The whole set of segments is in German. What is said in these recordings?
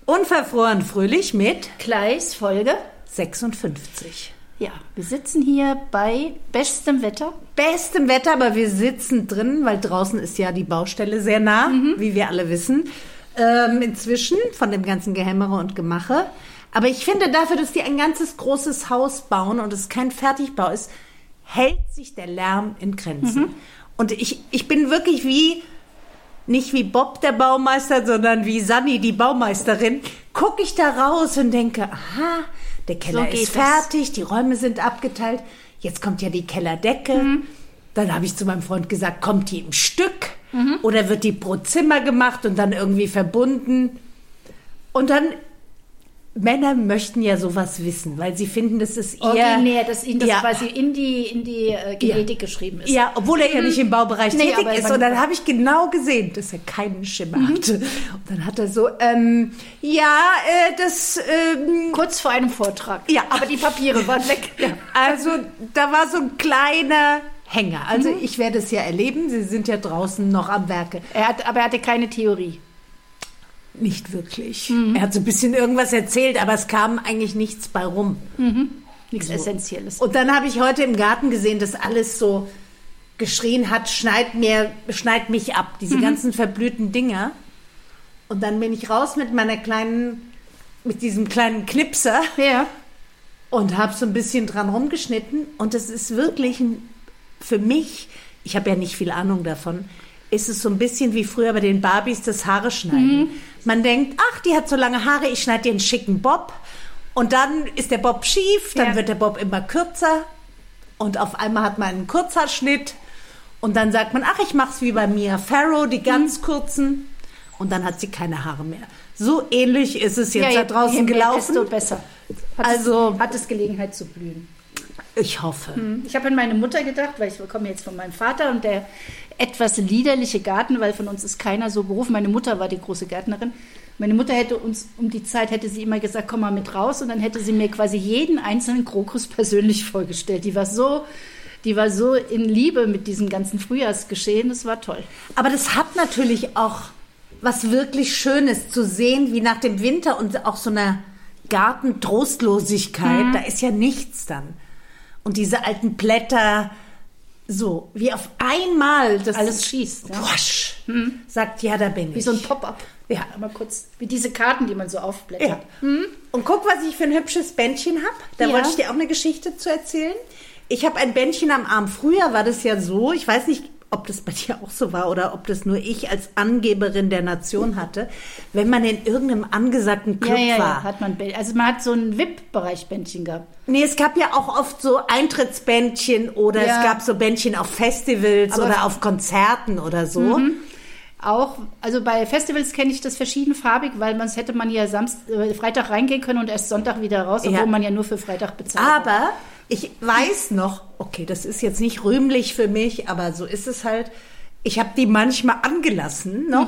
Unverfroren fröhlich mit Kleis Folge 56. Ja, wir sitzen hier bei bestem Wetter. Bestem Wetter, aber wir sitzen drin, weil draußen ist ja die Baustelle sehr nah, wie wir alle wissen. Inzwischen von dem ganzen Gehämmere und Gemache. Aber ich finde dafür, dass die ein ganzes großes Haus bauen und es kein Fertigbau ist, hält sich der Lärm in Grenzen. Und ich bin wirklich nicht wie Bob der Baumeister, sondern wie Sanni die Baumeisterin, gucke ich da raus und denke, aha, der Keller ist fertig, die Räume sind abgeteilt, jetzt kommt ja die Kellerdecke. Dann habe ich zu meinem Freund gesagt, kommt die im Stück oder wird die pro Zimmer gemacht und dann irgendwie verbunden? Und dann, Männer möchten ja sowas wissen, weil sie finden, das ist eher... Originär, dass ihnen das quasi in die Genetik geschrieben ist. Ja, obwohl er ja nicht im Baubereich tätig ist. Und dann habe ich genau gesehen, dass er keinen Schimmer hatte. Und dann hat er so, kurz vor einem Vortrag. Ja. Aber die Papiere waren weg. Ja. Also da war so ein kleiner Hänger. Also ich werde es ja erleben. Sie sind ja draußen noch am Werke. Aber er hatte keine Theorie. Nicht wirklich. Er hat so ein bisschen irgendwas erzählt, aber es kam eigentlich nichts bei rum. Nichts Essentielles. Und dann habe ich heute im Garten gesehen, dass alles so geschrien hat, schneid mich ab, diese ganzen verblühten Dinger. Und dann bin ich raus mit diesem kleinen Knipser und habe so ein bisschen dran rumgeschnitten. Und es ist wirklich für mich, ich habe ja nicht viel Ahnung davon, ist es so ein bisschen wie früher bei den Barbies das Haare schneiden. Man denkt, ach, die hat so lange Haare, ich schneide dir einen schicken Bob. Und dann ist der Bob schief, dann wird der Bob immer kürzer. Und auf einmal hat man einen Kurzhaarschnitt. Und dann sagt man, ach, ich mach's wie bei Mia Farrow, die ganz kurzen. Und dann hat sie keine Haare mehr. So ähnlich ist es jetzt da draußen gelaufen. Desto besser. Hat es Gelegenheit zu blühen. Ich hoffe. Ich habe an meine Mutter gedacht, weil ich komme jetzt von meinem Vater und der etwas liederliche Garten, weil von uns ist keiner so berufen. Meine Mutter war die große Gärtnerin. Meine Mutter hätte uns hätte sie immer gesagt, komm mal mit raus, und dann hätte sie mir quasi jeden einzelnen Krokus persönlich vorgestellt. Die war so in Liebe mit diesem ganzen Frühjahrsgeschehen, das war toll. Aber das hat natürlich auch was wirklich Schönes zu sehen, wie nach dem Winter und auch so einer Gartentrostlosigkeit, da ist ja nichts dann. Und diese alten Blätter, so wie auf einmal das alles schießt. Ja. Wusch, sagt, ja, da bin ich. Wie so ein Pop-up. Ja. Mal kurz, wie diese Karten, die man so aufblättert. Ja. Und guck, was ich für ein hübsches Bändchen habe. Da wollte ich dir auch eine Geschichte zu erzählen. Ich habe ein Bändchen am Arm. Früher war das ja so, ich weiß nicht, ob das bei dir auch so war oder ob das nur ich als Angeberin der Nation hatte, wenn man in irgendeinem angesagten Club war. Hat man, also man hat so ein VIP-Bereich-Bändchen gehabt. Nee, es gab ja auch oft so Eintrittsbändchen oder es gab so Bändchen auf Festivals oder auf Konzerten oder so. Auch, also bei Festivals kenne ich das verschiedenfarbig, weil hätte man ja Freitag reingehen können und erst Sonntag wieder raus, obwohl man ja nur für Freitag bezahlt hat. Aber ich weiß noch, okay, das ist jetzt nicht rühmlich für mich, aber so ist es halt. Ich habe die manchmal angelassen noch.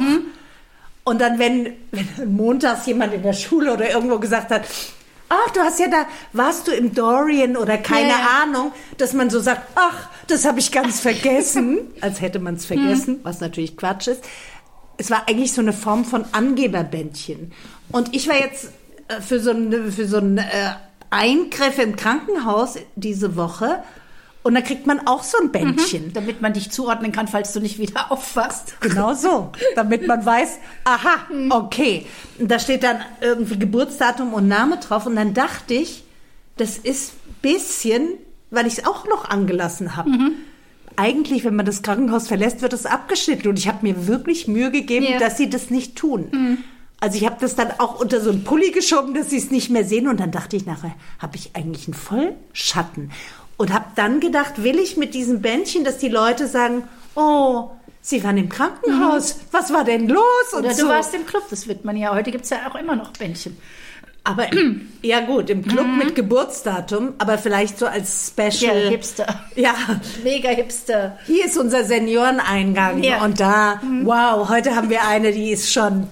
Und dann, wenn montags jemand in der Schule oder irgendwo gesagt hat, ach, warst du im Dorian oder keine Ahnung, dass man so sagt, ach, das habe ich ganz vergessen, als hätte man es vergessen, was natürlich Quatsch ist. Es war eigentlich so eine Form von Angeberbändchen. Und ich war jetzt für so einen Eingriff im Krankenhaus diese Woche. Und da kriegt man auch so ein Bändchen. Damit man dich zuordnen kann, falls du nicht wieder aufwachst. Genau so. Damit man weiß, aha, okay. Und da steht dann irgendwie Geburtsdatum und Name drauf. Und dann dachte ich, das ist ein bisschen, weil ich es auch noch angelassen habe. Eigentlich, wenn man das Krankenhaus verlässt, wird es abgeschnitten. Und ich habe mir wirklich Mühe gegeben, dass sie das nicht tun. Also ich habe das dann auch unter so einen Pulli geschoben, dass sie es nicht mehr sehen. Und dann dachte ich nachher, habe ich eigentlich einen Vollschatten? Und habe dann gedacht, will ich mit diesem Bändchen, dass die Leute sagen, oh, Sie waren im Krankenhaus, was war denn los? Oder du warst im Club, das wird man ja, heute gibt es ja auch immer noch Bändchen. Aber, ja gut, im Club mit Geburtsdatum, aber vielleicht so als Special. Ja, Hipster. Ja. Mega Hipster. Hier ist unser Senioreneingang und da, wow, heute haben wir eine, die ist schon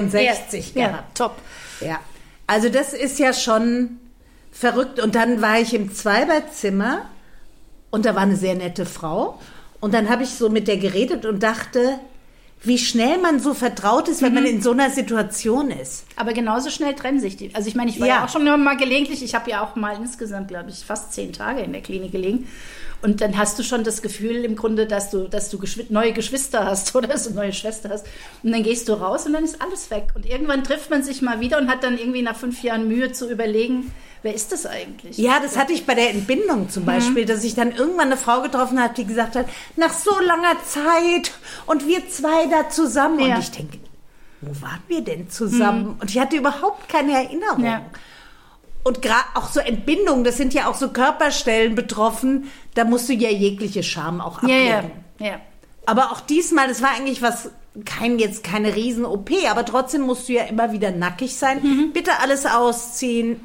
63 gehabt. Ja, top. Ja, also das ist ja schon verrückt. Und dann war ich im Zweibettzimmer und da war eine sehr nette Frau. Und dann habe ich so mit der geredet und dachte, wie schnell man so vertraut ist, wenn man in so einer Situation ist. Aber genauso schnell trennen sich die. Also ich meine, ich war ja auch schon mal gelegentlich, ich habe ja auch mal insgesamt, glaube ich, fast 10 Tage in der Klinik gelegen. Und dann hast du schon das Gefühl im Grunde, dass du neue Geschwister hast oder so neue Schwester hast. Und dann gehst du raus und dann ist alles weg. Und irgendwann trifft man sich mal wieder und hat dann irgendwie nach 5 Jahren Mühe zu überlegen, wer ist das eigentlich? Ja, das hatte ich bei der Entbindung zum Beispiel, dass ich dann irgendwann eine Frau getroffen habe, die gesagt hat, nach so langer Zeit und wir 2 da zusammen. Und ich denke, wo waren wir denn zusammen? Und ich hatte überhaupt keine Erinnerung. Ja. Und gerade auch so Entbindung, das sind ja auch so Körperstellen betroffen, da musst du ja jegliche Scham auch ablegen. Ja. Aber auch diesmal, das war eigentlich keine Riesen-OP, aber trotzdem musst du ja immer wieder nackig sein. Bitte alles ausziehen.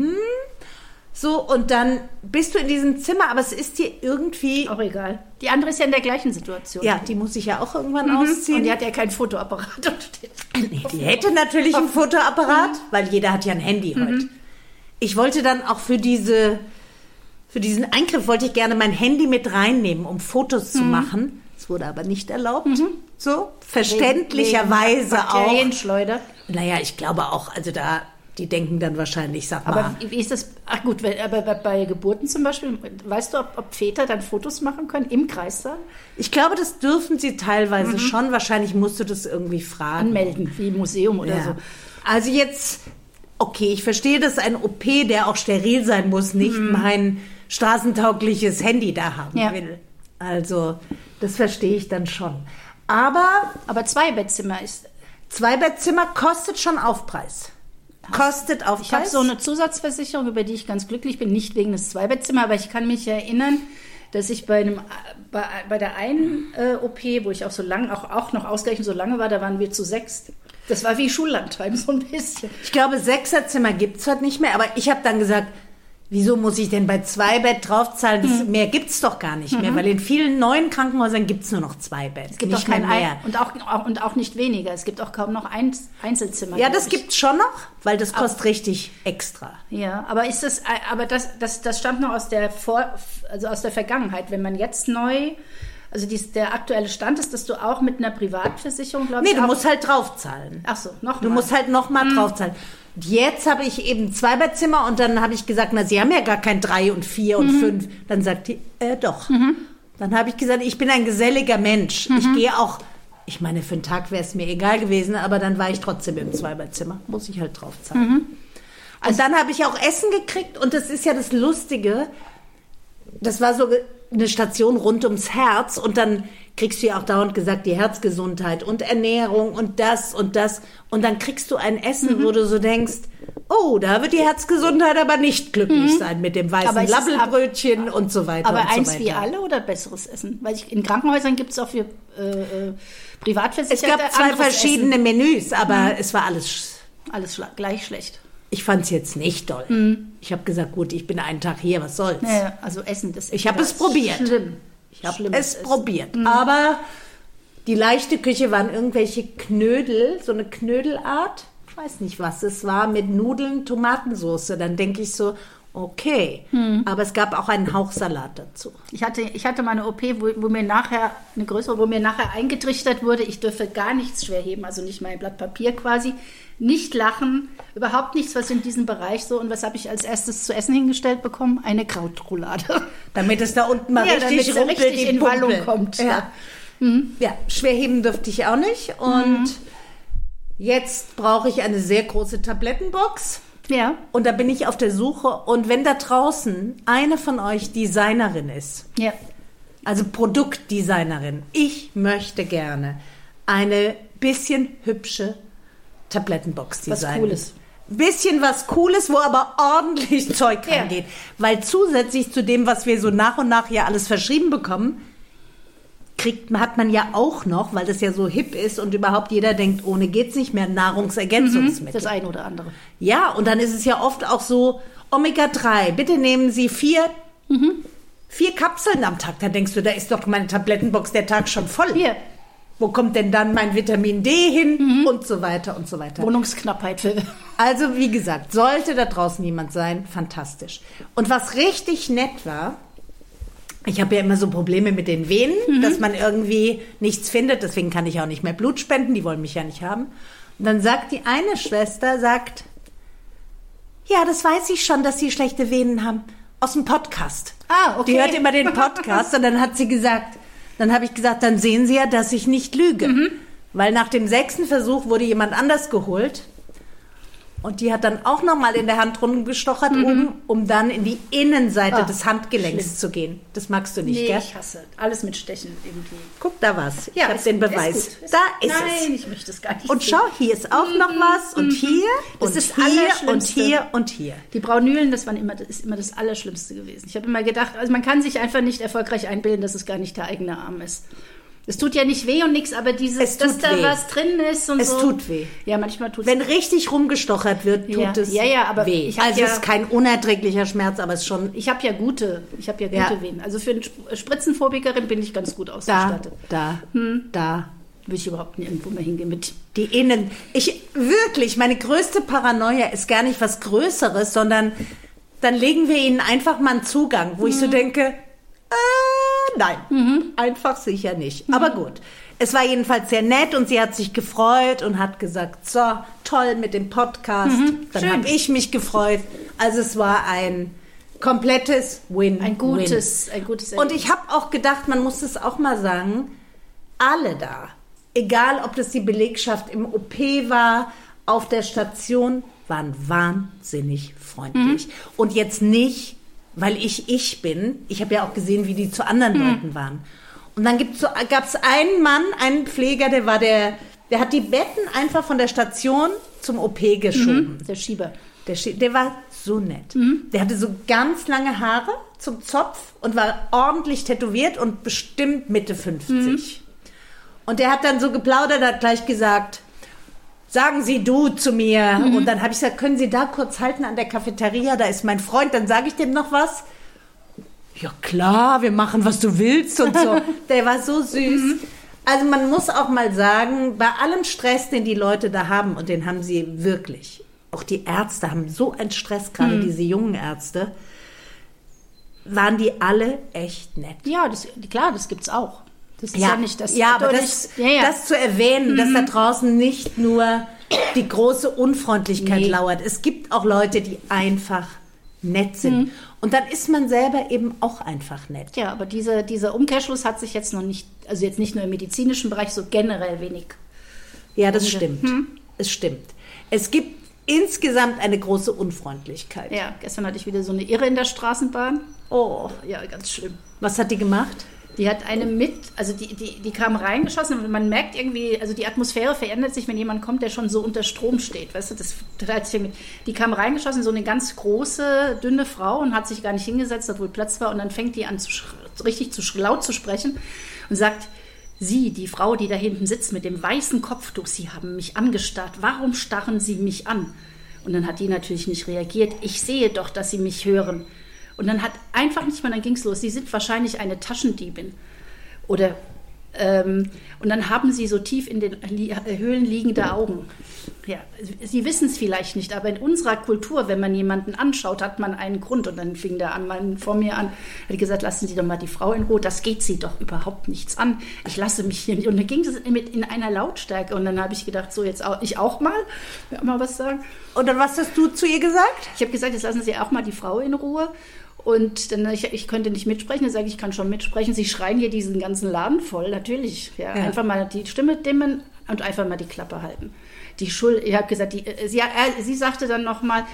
So, und dann bist du in diesem Zimmer, aber es ist dir irgendwie... Auch egal. Die andere ist ja in der gleichen Situation. Ja, die muss ich ja auch irgendwann ausziehen. Und die hat ja keinen Fotoapparat. Nee, die hätte natürlich einen Fotoapparat, weil jeder hat ja ein Handy heute. Ich wollte dann auch für diesen Eingriff wollte ich gerne mein Handy mit reinnehmen, um Fotos zu machen. Das wurde aber nicht erlaubt. So, verständlicherweise auch. Bakterienschleuder. Naja, ich glaube auch, also die denken dann wahrscheinlich, sag mal. Aber wie ist das? Ach gut, aber bei Geburten zum Beispiel, weißt du, ob Väter dann Fotos machen können im Kreissaal? Ich glaube, das dürfen sie teilweise schon. Wahrscheinlich musst du das irgendwie fragen. Anmelden, wie im Museum oder so. Also jetzt... Okay, ich verstehe, dass ein OP, der auch steril sein muss, nicht mein straßentaugliches Handy da haben will. Also, das verstehe ich dann schon. Aber 2-Bettzimmer ist... 2-Bettzimmer kostet schon Aufpreis. Ich habe so eine Zusatzversicherung, über die ich ganz glücklich bin, nicht wegen des 2-Bettzimmers, aber ich kann mich erinnern, dass ich bei der einen OP, wo ich auch so lange, auch noch ausgerechnet so lange war, da waren wir zu 6. Das war wie Schullandheim, so ein bisschen. Ich glaube, 6er-Zimmer gibt es heute nicht mehr, aber ich habe dann gesagt, wieso muss ich denn bei 2 Bett draufzahlen? Mehr gibt es doch gar nicht mehr, weil in vielen neuen Krankenhäusern gibt es nur noch 2 Bett. Es gibt nicht auch kein mehr. Und auch nicht weniger. Es gibt auch kaum noch Einzelzimmer. Ja, das gibt es schon noch, weil das kostet richtig extra. Ja, aber das stammt noch aus der Vergangenheit. Wenn man jetzt neu... Also der aktuelle Stand ist, dass du auch mit einer Privatversicherung, glaube ich... Nee, du musst halt draufzahlen. Ach so, nochmal. Du musst halt nochmal draufzahlen. Und jetzt habe ich eben 2-Bettzimmer und dann habe ich gesagt, na, sie haben ja gar kein 3 und 4 und 5. Dann sagt die, doch. Dann habe ich gesagt, ich bin ein geselliger Mensch. Ich gehe auch... Ich meine, für einen Tag wäre es mir egal gewesen, aber dann war ich trotzdem im 2-Bettzimmer. Muss ich halt draufzahlen. Und dann habe ich auch Essen gekriegt und das ist ja das Lustige. Das war so... eine Station rund ums Herz und dann kriegst du ja auch dauernd gesagt, die Herzgesundheit und Ernährung und das und das und dann kriegst du ein Essen, wo du so denkst, oh, da wird die Herzgesundheit aber nicht glücklich sein mit dem weißen Labbelbrötchen und so weiter. Aber und so eins weiter. Wie alle oder besseres Essen? Weil in Krankenhäusern gibt es auch für Privatversicherte es gab 2 verschiedene Menüs, aber es war alles gleich schlecht. Ich fand es jetzt nicht doll. Ich habe gesagt, gut, ich bin einen Tag hier, was soll's? Ja, also Essen, ich habe es probiert. Schlimm. Ich habe es probiert. Aber die leichte Küche waren irgendwelche Knödel, so eine Knödelart. Ich weiß nicht, was es war, mit Nudeln, Tomatensauce. Dann denke ich so, okay. Aber es gab auch einen Hauch Salat dazu. Ich hatte mal eine OP, wo mir nachher eingetrichtert wurde, ich dürfe gar nichts schwer heben, also nicht mein Blatt Papier quasi. Nicht lachen, überhaupt nichts, was in diesem Bereich so. Und was habe ich als erstes zu essen hingestellt bekommen? Eine Krautroulade. Damit es da unten mal richtig rumpelt, richtig in Wallung kommt. Ja. Ja, schwer heben dürfte ich auch nicht. Und jetzt brauche ich eine sehr große Tablettenbox. Ja. Und da bin ich auf der Suche. Und wenn da draußen eine von euch Designerin ist, also Produktdesignerin, ich möchte gerne eine bisschen hübsche Tablettenbox designen. Was Cooles. Bisschen was Cooles, wo aber ordentlich Zeug reingeht. Weil zusätzlich zu dem, was wir so nach und nach ja alles verschrieben bekommen, hat man ja auch noch, weil das ja so hip ist und überhaupt jeder denkt, ohne geht's nicht mehr, Nahrungsergänzungsmittel. Das eine oder andere. Ja, und dann ist es ja oft auch so, Omega-3, bitte nehmen Sie 4 Kapseln am Tag. Da denkst du, da ist doch meine Tablettenbox der Tag schon voll. Hier. Wo kommt denn dann mein Vitamin D hin? Und so weiter und so weiter. Wohnungsknappheit. Also wie gesagt, sollte da draußen jemand sein, fantastisch. Und was richtig nett war, Ich habe ja immer so Probleme mit den Venen, dass man irgendwie nichts findet. Deswegen kann ich auch nicht mehr Blut spenden. Die wollen mich ja nicht haben. Und dann sagt die eine Schwester, ja, das weiß ich schon, dass Sie schlechte Venen haben. Aus dem Podcast. Ah, okay. Die hört immer den Podcast und dann hat sie gesagt, dann habe ich gesagt, dann sehen Sie ja, dass ich nicht lüge. Weil nach dem 6. Versuch wurde jemand anders geholt. Und die hat dann auch nochmal in der Hand rumgestochert oben, um dann in die Innenseite des Handgelenks zu gehen. Das magst du nicht, gell? Ich hasse alles mit Stechen irgendwie. Guck, da was. Ja, ich habe den Beweis. Ist da ist es. Nein, ich möchte es gar nicht Und sehen. schau, hier ist auch noch was und hier Das und ist hier und Allerschlimmste. hier und hier. Die Braunülen, das ist immer das Allerschlimmste gewesen. Ich habe immer gedacht, also man kann sich einfach nicht erfolgreich einbilden, dass es gar nicht der eigene Arm ist. Es tut ja nicht weh und nichts, aber Es dass tut da weh. was drin ist und Es so. tut weh. Ja, manchmal tut es Wenn richtig rumgestochert wird, tut Ja. es Ja, aber weh. ich hab Also ja- es ist kein unerträglicher Schmerz, aber es ist schon Ich habe ja gute Venen. Also für eine Spritzenphobikerin bin ich ganz gut da, ausgestattet. da. Will ich überhaupt nirgendwo mehr hingehen mit. Die Innen. Wirklich, meine größte Paranoia ist gar nicht was Größeres, sondern dann legen wir ihnen einfach mal einen Zugang, wo ich so denke, nein, einfach sicher nicht. Aber gut. Es war jedenfalls sehr nett und sie hat sich gefreut und hat gesagt, so, toll mit dem Podcast. Dann schön. habe ich mich gefreut. Also es war ein komplettes Win-Win. Ein gutes Und ich habe auch gedacht, man muss es auch mal sagen, alle da, egal ob das die Belegschaft im OP war, auf der Station, waren wahnsinnig freundlich. Und jetzt nicht, weil ich bin. Ich habe ja auch gesehen, wie die zu anderen Leuten waren. Und dann gab es einen Mann, einen Pfleger, der hat die Betten einfach von der Station zum OP geschoben. Der Schieber. Der war so nett. Der hatte so ganz lange Haare zum Zopf und war ordentlich tätowiert und bestimmt Mitte 50. Und der hat dann so geplaudert, hat gleich gesagt, sagen Sie du zu mir. Und dann habe ich gesagt, können Sie da kurz halten an der Cafeteria, da ist mein Freund, dann sage ich dem noch was. Ja klar, wir machen, was du willst und so. Der war so süß. Also man muss auch mal sagen, bei allem Stress, den die Leute da haben, und den haben sie wirklich, auch die Ärzte haben so einen Stress, gerade diese jungen Ärzte, waren die alle echt nett. Ja, klar, das gibt's auch. Das ist ja nicht das. Ja, aber das zu erwähnen, dass da draußen nicht nur die große Unfreundlichkeit lauert. Es gibt auch Leute, die einfach nett sind. Und dann ist man selber eben auch einfach nett. Ja, aber dieser Umkehrschluss hat sich jetzt noch nicht, also jetzt nicht nur im medizinischen Bereich, so generell wenig. Ja, das stimmt. Es stimmt. Es gibt insgesamt eine große Unfreundlichkeit. Ja, gestern hatte ich wieder so eine Irre in der Straßenbahn. Oh, ja, ganz schlimm. Was hat die gemacht? Die hat also die kam reingeschossen und man merkt irgendwie, also die Atmosphäre verändert sich, wenn jemand kommt, der schon so unter Strom steht, weißt du, die kam reingeschossen, so eine ganz große, dünne Frau und hat sich gar nicht hingesetzt, obwohl Platz war und dann fängt die an, laut zu sprechen und sagt, Sie, die Frau, die da hinten sitzt mit dem weißen Kopftuch, Sie haben mich angestarrt, warum starren Sie mich an? Und dann hat die natürlich nicht reagiert, ich sehe doch, dass Sie mich hören. Und dann dann ging es los. Sie sind wahrscheinlich eine Taschendiebin. Oder, und dann haben sie so tief in den Höhlen liegende Augen. Ja, sie wissen es vielleicht nicht, aber in unserer Kultur, wenn man jemanden anschaut, hat man einen Grund. Und dann fing der Mann vor mir an, hat gesagt, lassen Sie doch mal die Frau in Ruhe, das geht Sie doch überhaupt nichts an. Ich lasse mich hier nicht. Und dann ging es in einer Lautstärke. Und dann habe ich gedacht, so jetzt auch, ich auch mal was sagen. Und dann was hast du zu ihr gesagt? Ich habe gesagt, jetzt lassen Sie auch mal die Frau in Ruhe. Und dann, ich könnte nicht mitsprechen, dann sage ich, kann schon mitsprechen. Sie schreien hier diesen ganzen Laden voll, natürlich. Ja. Einfach mal die Stimme dimmen und einfach mal die Klappe halten. Ich habe gesagt, sie sagte dann nochmal,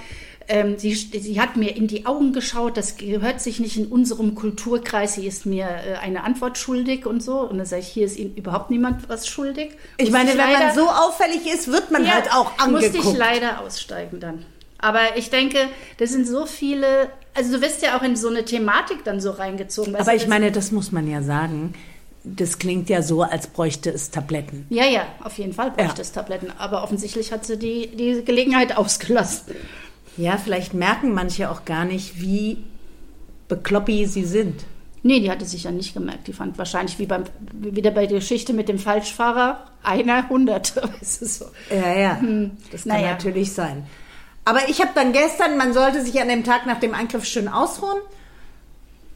sie hat mir in die Augen geschaut, das gehört sich nicht in unserem Kulturkreis, sie ist mir eine Antwort schuldig und so. Und dann sage ich, hier ist Ihnen überhaupt niemand was schuldig. Ich meine, wenn man so auffällig ist, wird man halt auch angeguckt. Musste ich leider aussteigen dann. Aber ich denke, das sind so viele, also du wirst ja auch in so eine Thematik dann so reingezogen. Aber ich meine, das muss man ja sagen, das klingt ja so, als bräuchte es Tabletten. Ja, auf jeden Fall bräuchte es Tabletten. Aber offensichtlich hat sie die Gelegenheit ausgelassen. Ja, vielleicht merken manche auch gar nicht, wie bekloppi sie sind. Nee, die hatte sich ja nicht gemerkt. Die fand wahrscheinlich wieder bei der Geschichte mit dem Falschfahrer 100. Weißt du, so. Ja, das kann natürlich sein. Aber ich habe dann gestern, man sollte sich an dem Tag nach dem Eingriff schön ausruhen.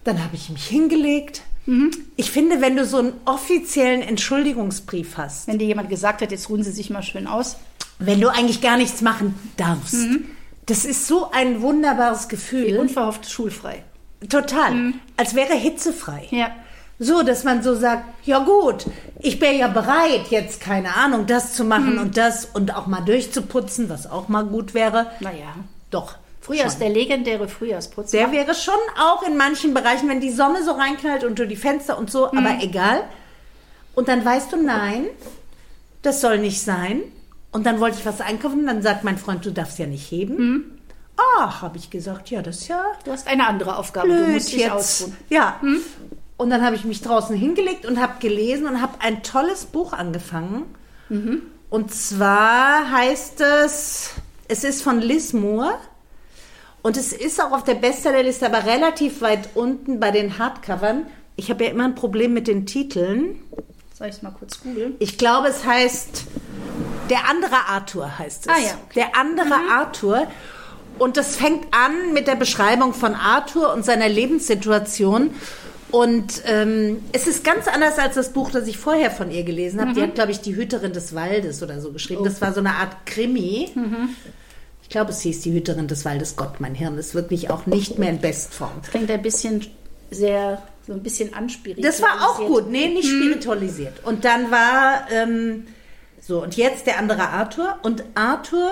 Dann habe ich mich hingelegt. Ich finde, wenn du so einen offiziellen Entschuldigungsbrief hast, Wenn dir jemand gesagt hat, jetzt ruhen Sie sich mal schön aus. wenn du eigentlich gar nichts machen darfst, das ist so ein wunderbares Gefühl. Unverhofft schulfrei. Total. Als wäre hitzefrei. Ja. So, dass man so sagt, ja gut, ich bin ja bereit, jetzt, keine Ahnung, das zu machen und das und auch mal durchzuputzen, was auch mal gut wäre. Naja. Doch. Der legendäre Frühjahrsputz. Der wäre schon auch in manchen Bereichen, wenn die Sonne so reinknallt unter die Fenster und so, aber egal. Und dann weißt du, nein, das soll nicht sein. Und dann wollte ich was einkaufen, dann sagt mein Freund, du darfst ja nicht heben. Ach, habe ich gesagt, ja, das ist ja Du hast eine andere Aufgabe, blöd du musst dich jetzt. ausruhen. Ja. Und dann habe ich mich draußen hingelegt und habe gelesen und habe ein tolles Buch angefangen. Und zwar heißt es ist von Liz Moore. Und es ist auch auf der Bestsellerliste, aber relativ weit unten bei den Hardcovern. Ich habe ja immer ein Problem mit den Titeln. Soll ich es mal kurz googeln? Ich glaube, es heißt Der andere Arthur heißt es. Ah ja, okay. Der andere Arthur. Und das fängt an mit der Beschreibung von Arthur und seiner Lebenssituation. Und es ist ganz anders als das Buch, das ich vorher von ihr gelesen habe. Die hat, glaube ich, Die Hüterin des Waldes oder so geschrieben. Das war so eine Art Krimi. Ich glaube, es hieß Die Hüterin des Waldes. Gott, mein Hirn ist wirklich auch nicht mehr in Bestform. Klingt ein bisschen so ein bisschen anspiritualisiert. Das war auch gut. Nee, nicht spiritualisiert. Und dann war, und jetzt der andere Arthur. Und Arthur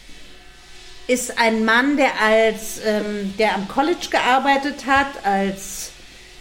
ist ein Mann, der am College gearbeitet hat, als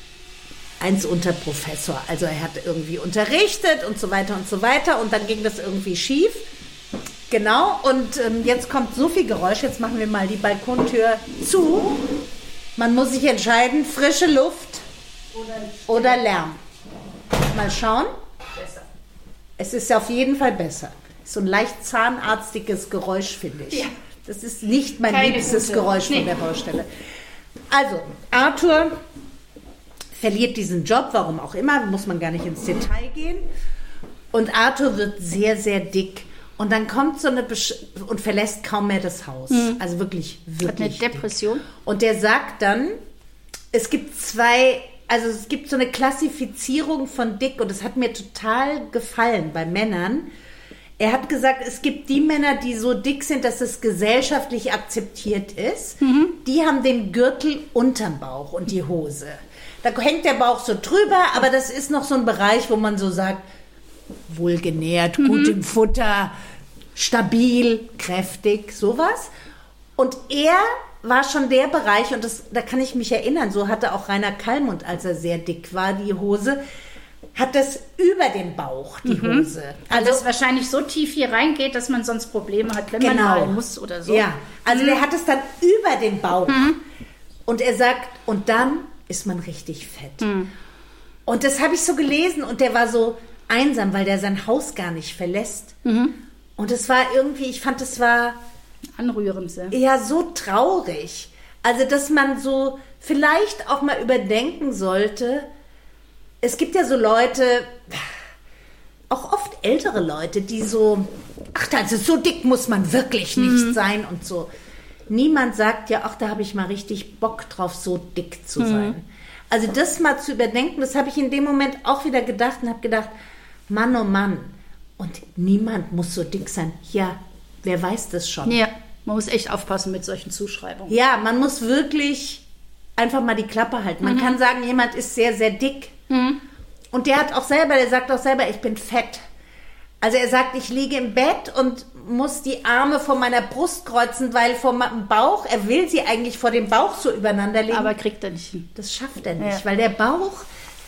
Unterprofessor. Also er hat irgendwie unterrichtet und so weiter und so weiter. Und dann ging das irgendwie schief. Genau, und jetzt kommt so viel Geräusch. Jetzt machen wir mal die Balkontür zu. Man muss sich entscheiden, frische Luft oder Lärm. Mal schauen. Besser. Es ist auf jeden Fall besser. So ein leicht zahnarztiges Geräusch, finde ich. Ja. Das ist nicht mein Keine liebstes gute. Geräusch von der Baustelle. Also, Arthur verliert diesen Job, warum auch immer, muss man gar nicht ins Detail gehen. Und Arthur wird sehr, sehr dick. Und dann kommt so eine und verlässt kaum mehr das Haus. Also wirklich, wirklich. Hat eine Depression. Dick. Und der sagt dann, es gibt so eine Klassifizierung von dick und es hat mir total gefallen bei Männern. Er hat gesagt, es gibt die Männer, die so dick sind, dass es gesellschaftlich akzeptiert ist. Die haben den Gürtel unterm Bauch und die Hose. Da hängt der Bauch so drüber, aber das ist noch so ein Bereich, wo man so sagt, wohlgenährt, gut im Futter, stabil, kräftig, sowas. Und er war schon der Bereich, und da kann ich mich erinnern, so hatte auch Rainer Kallmund, als er sehr dick war, die Hose, hat das über den Bauch, die Hose. Also es wahrscheinlich so tief hier reingeht, dass man sonst Probleme hat, wenn man mal muss oder so. Ja, also der hat es dann über den Bauch. Und er sagt, und dann ist man richtig fett. Und das habe ich so gelesen und der war so einsam, weil der sein Haus gar nicht verlässt. Und es war irgendwie, ich fand, es war anrührend. Ja, so traurig. Also, dass man so vielleicht auch mal überdenken sollte. Es gibt ja so Leute, auch oft ältere Leute, die so, also so dick muss man wirklich nicht sein und so. Niemand sagt ja, ach, da habe ich mal richtig Bock drauf, so dick zu sein. Also das mal zu überdenken, das habe ich in dem Moment auch wieder gedacht und habe gedacht, Mann, oh Mann. Und niemand muss so dick sein. Ja, wer weiß das schon? Ja, man muss echt aufpassen mit solchen Zuschreibungen. Ja, man muss wirklich einfach mal die Klappe halten. Man kann sagen, jemand ist sehr, sehr dick. Und der sagt auch selber, ich bin fett. Also er sagt, ich liege im Bett und muss die Arme vor meiner Brust kreuzen, weil vor meinem Bauch, er will sie eigentlich vor dem Bauch so übereinander legen. Aber kriegt er nicht hin. Das schafft er nicht, weil der Bauch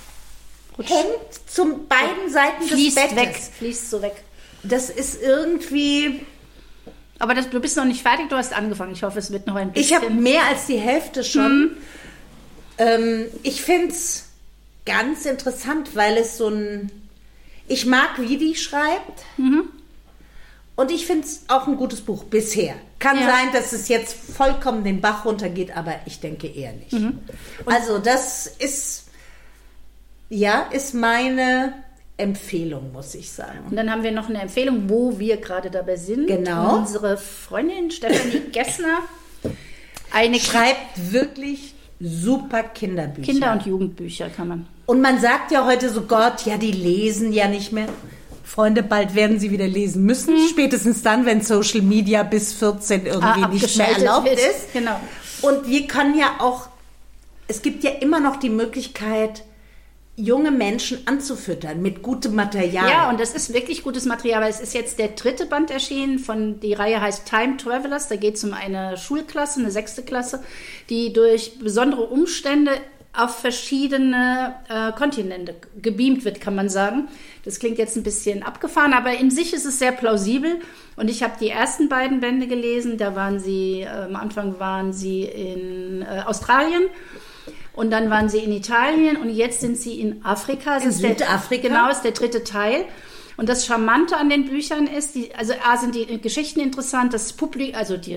hängt zu beiden Seiten des Bettes. Fließt so weg. Das ist irgendwie... Aber du bist noch nicht fertig, du hast angefangen. Ich hoffe, es wird noch ein bisschen... Ich habe mehr als die Hälfte schon. Ich finde es ganz interessant, weil es so ein... Ich mag, wie die schreibt. Und ich finde es auch ein gutes Buch bisher. Kann sein, dass es jetzt vollkommen den Bach runtergeht, aber ich denke eher nicht. Also das ist meine Empfehlung, muss ich sagen. Und dann haben wir noch eine Empfehlung, wo wir gerade dabei sind. Genau. Unsere Freundin Stefanie Gessner schreibt wirklich super Kinderbücher. Kinder- und Jugendbücher kann man. Und man sagt ja heute so, Gott, ja, die lesen ja nicht mehr. Freunde, bald werden sie wieder lesen müssen. Spätestens dann, wenn Social Media bis 14 irgendwie nicht mehr erlaubt ist. Genau. Und wir können ja auch, es gibt ja immer noch die Möglichkeit, junge Menschen anzufüttern mit gutem Material. Ja, und das ist wirklich gutes Material, weil es ist jetzt der 3. Band erschienen, die Reihe heißt Time Travelers, da geht es um eine Schulklasse, eine 6. Klasse, die durch besondere Umstände auf verschiedene Kontinente gebeamt wird, kann man sagen. Das klingt jetzt ein bisschen abgefahren, aber in sich ist es sehr plausibel. Und ich habe die ersten beiden Bände gelesen, am Anfang waren sie in Australien. Und dann waren sie in Italien und jetzt sind sie in Afrika. In Südafrika? Genau, ist der 3. Teil. Und das Charmante an den Büchern ist, sind die Geschichten interessant, das Publikum, also die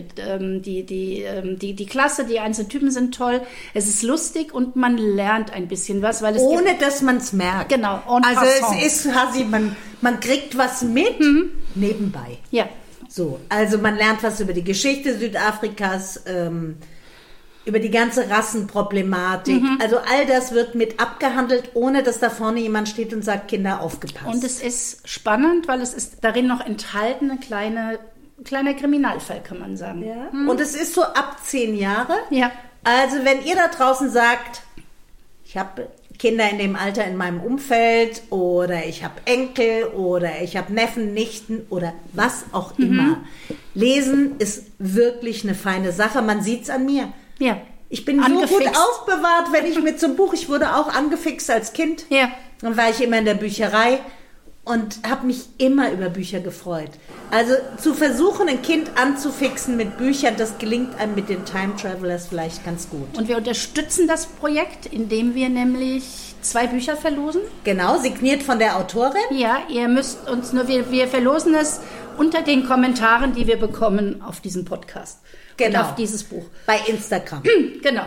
Klasse, die einzelnen Typen sind toll. Es ist lustig und man lernt ein bisschen was, weil es ohne dass man es merkt. Genau. Also es ist quasi, man kriegt was mit nebenbei. Ja. So, also man lernt was über die Geschichte Südafrikas, über die ganze Rassenproblematik. Also all das wird mit abgehandelt, ohne dass da vorne jemand steht und sagt, Kinder, aufgepasst. Und es ist spannend, weil es ist darin noch enthalten, ein kleiner Kriminalfall, kann man sagen. Ja. Und es ist so ab 10 Jahre. Ja. Also wenn ihr da draußen sagt, ich habe Kinder in dem Alter in meinem Umfeld oder ich habe Enkel oder ich habe Neffen, Nichten oder was auch immer. Lesen ist wirklich eine feine Sache. Man sieht's an mir. Ja. Ich bin so gut aufbewahrt, wenn ich mit zum Buch, ich wurde auch angefixt als Kind. Ja. Dann war ich immer in der Bücherei und habe mich immer über Bücher gefreut. Also zu versuchen, ein Kind anzufixen mit Büchern, das gelingt einem mit den Time Travelers vielleicht ganz gut. Und wir unterstützen das Projekt, indem wir nämlich 2 Bücher verlosen. Genau, signiert von der Autorin. Ja, ihr müsst uns wir verlosen es unter den Kommentaren, die wir bekommen auf diesem Podcast. Genau. Und auf dieses Buch. Bei Instagram. Genau.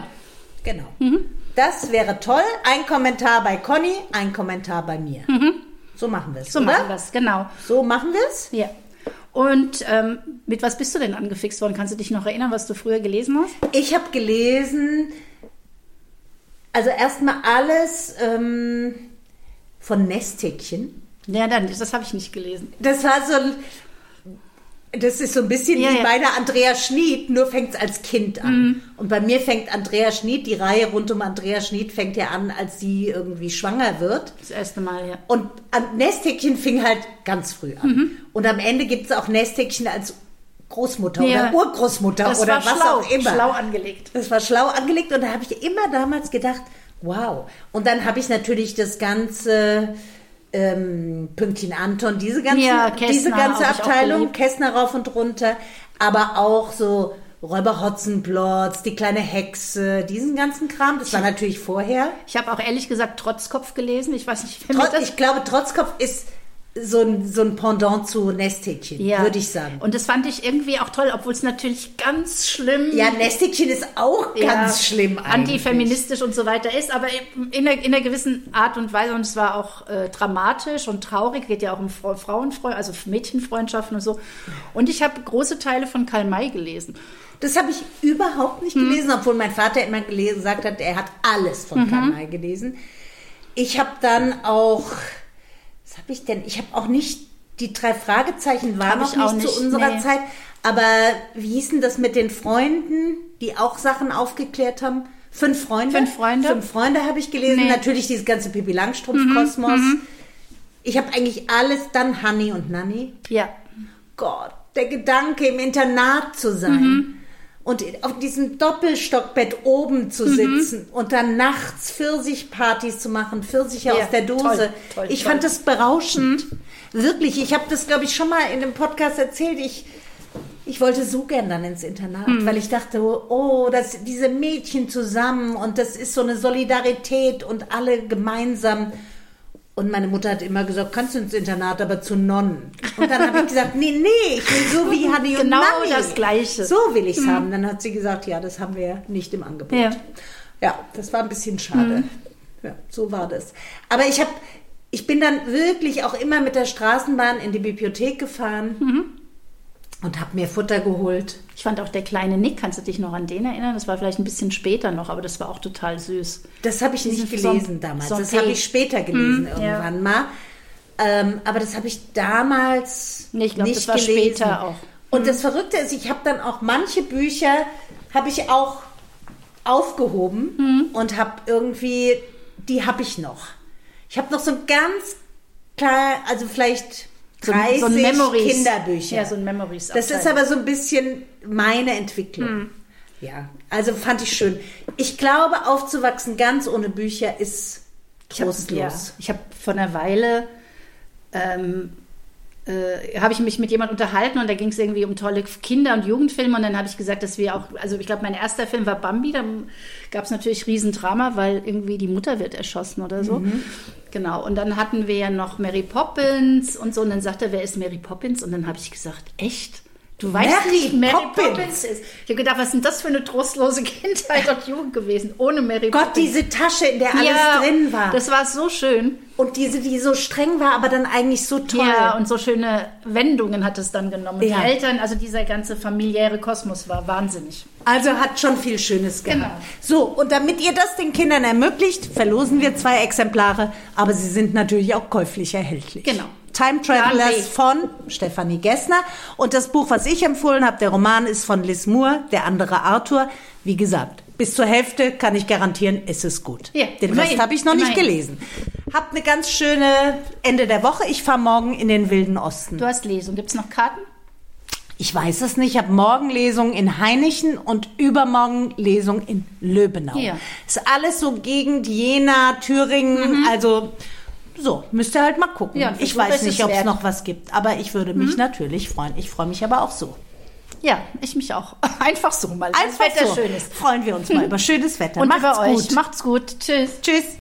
Das wäre toll. Ein Kommentar bei Conny, ein Kommentar bei mir. So machen wir es, So machen wir es, genau. So machen wir es? Ja. Und mit was bist du denn angefixt worden? Kannst du dich noch erinnern, was du früher gelesen hast? Ich habe gelesen, also erstmal alles von Nesthäkchen. Ja, das habe ich nicht gelesen. Das ist so ein bisschen wie bei der Andrea Schnied, nur fängt es als Kind an. Und bei mir fängt Andrea Schnied, die Reihe rund um Andrea Schnied fängt ja an, als sie irgendwie schwanger wird. Das erste Mal, ja. Und Nesthäkchen fing halt ganz früh an. Und am Ende gibt es auch Nesthäkchen als Großmutter oder Urgroßmutter oder was auch immer. Schlau angelegt. Das war schlau angelegt und da habe ich immer damals gedacht, wow. Und dann habe ich natürlich das ganze Pünktchen Anton, diese ganze Abteilung, Kästner rauf und runter, aber auch so Räuber Hotzenplotz, die kleine Hexe, diesen ganzen Kram, das war natürlich vorher. Ich habe auch ehrlich gesagt Trotzkopf gelesen, ich weiß nicht, ich glaube, Trotzkopf ist so ein Pendant zu Nesthäkchen, würde ich sagen. Und das fand ich irgendwie auch toll, obwohl es natürlich ganz schlimm... Ja, Nesthäkchen ist auch ganz schlimm eigentlich. Antifeministisch und so weiter ist, aber in einer gewissen Art und Weise, und es war auch dramatisch und traurig, geht ja auch um also Mädchenfreundschaften und so. Und ich habe große Teile von Karl May gelesen. Das habe ich überhaupt nicht gelesen, obwohl mein Vater immer gesagt hat, er hat alles von Karl May gelesen. Ich habe dann auch... Ich habe auch nicht, die 3 Fragezeichen waren noch nicht zu unserer Zeit, aber wie hieß denn das mit den Freunden, die auch Sachen aufgeklärt haben? 5 Freunde? 5 Freunde. 5 Freunde habe ich gelesen, natürlich dieses ganze Pippi Langstrumpf-Kosmos. Ich habe eigentlich alles, dann Hanni und Nanni. Ja. Gott, der Gedanke, im Internat zu sein. Und auf diesem Doppelstockbett oben zu sitzen und dann nachts Pfirsichpartys zu machen, Pfirsiche aus der Dose. Toll, ich fand das berauschend. Wirklich, ich habe das, glaube ich, schon mal in einem Podcast erzählt. Ich wollte so gern dann ins Internat, weil ich dachte, diese Mädchen zusammen und das ist so eine Solidarität und alle gemeinsam. Und meine Mutter hat immer gesagt, kannst du ins Internat, aber zu Nonnen. Und dann habe ich gesagt, nee, ich will so wie Hanni und Nanni. Genau das Gleiche. So will ich es haben. Dann hat sie gesagt, ja, das haben wir nicht im Angebot. Ja, das war ein bisschen schade. Ja, so war das. Aber ich bin dann wirklich auch immer mit der Straßenbahn in die Bibliothek gefahren. und habe mir Futter geholt. Ich fand auch der kleine Nick, kannst du dich noch an den erinnern? Das war vielleicht ein bisschen später noch, aber das war auch total süß. Das habe ich nicht gelesen damals. Das habe ich später gelesen irgendwann mal. Aber das habe ich damals ich glaube, nicht das war gelesen. Später auch. Und das Verrückte ist, ich habe dann auch manche Bücher, habe ich auch aufgehoben und habe irgendwie, die habe ich noch. Ich habe noch so ein ganz klar, also vielleicht 30 so ein Memories. Kinderbücher. Ja, so ein Memories. Das ist aber so ein bisschen meine Entwicklung. Ja, also fand ich schön. Ich glaube, aufzuwachsen ganz ohne Bücher ist trostlos. Ich habe vor einer Weile habe ich mich mit jemandem unterhalten und da ging es irgendwie um tolle Kinder- und Jugendfilme und dann habe ich gesagt, dass wir auch, also ich glaube, mein erster Film war Bambi, da gab es natürlich Riesendrama, weil irgendwie die Mutter wird erschossen oder so. Genau, und dann hatten wir ja noch Mary Poppins und so und dann sagte er, wer ist Mary Poppins? Und dann habe ich gesagt, echt? Du weißt nicht, Mary Poppins ist. Ich habe gedacht, was ist denn das für eine trostlose Kindheit und Jugend gewesen, ohne Mary Poppins. Gott, diese Tasche, in der alles drin war. Das war so schön. Und diese, die so streng war, aber dann eigentlich so toll. Ja, und so schöne Wendungen hat es dann genommen. Und die Eltern, also dieser ganze familiäre Kosmos war wahnsinnig. Also hat schon viel Schönes gehabt. Genau. So, und damit ihr das den Kindern ermöglicht, verlosen wir 2 Exemplare, aber sie sind natürlich auch käuflich erhältlich. Genau. Time Travelers von Stefanie Gessner. Und das Buch, was ich empfohlen habe, der Roman ist von Liz Moore, der andere Arthur. Wie gesagt, bis zur Hälfte kann ich garantieren, es ist gut. Ja, den Rest habe ich noch nicht gelesen. Habt eine ganz schöne Ende der Woche. Ich fahre morgen in den Wilden Osten. Du hast Lesung. Gibt es noch Karten? Ich weiß es nicht. Ich habe morgen Lesung in Hainichen und übermorgen Lesung in Löbenau. Ja. Ist alles so Gegend Jena, Thüringen, also so, müsst ihr halt mal gucken. Ja, ich weiß nicht, ob es noch was gibt, aber ich würde mich natürlich freuen. Ich freue mich aber auch so. Ja, ich mich auch. Einfach so mal. Einfach Wetter so. Schön ist. Freuen wir uns mal über schönes Wetter. Und Macht's über euch. gut. Macht's gut. Tschüss. Tschüss.